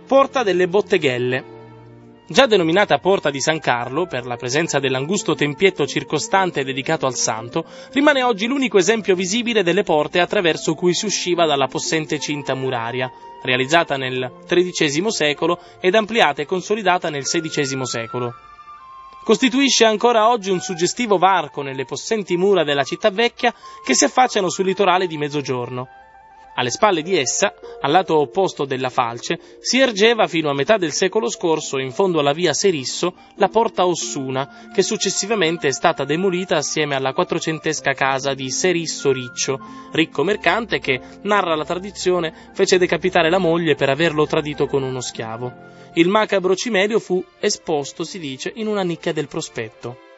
Porta delle Botteghelle. Già denominata Porta di San Carlo, per la presenza dell'angusto tempietto circostante dedicato al santo, rimane oggi l'unico esempio visibile delle porte attraverso cui si usciva dalla possente cinta muraria, realizzata nel XIII secolo ed ampliata e consolidata nel XVI secolo. Costituisce ancora oggi un suggestivo varco nelle possenti mura della città vecchia che si affacciano sul litorale di Mezzogiorno. Alle spalle di essa, al lato opposto della falce, si ergeva fino a metà del secolo scorso, in fondo alla via Serisso, la Porta Ossuna, che successivamente è stata demolita assieme alla quattrocentesca casa di Serisso Riccio, ricco mercante che, narra la tradizione, fece decapitare la moglie per averlo tradito con uno schiavo. Il macabro cimelio fu esposto, si dice, in una nicchia del prospetto.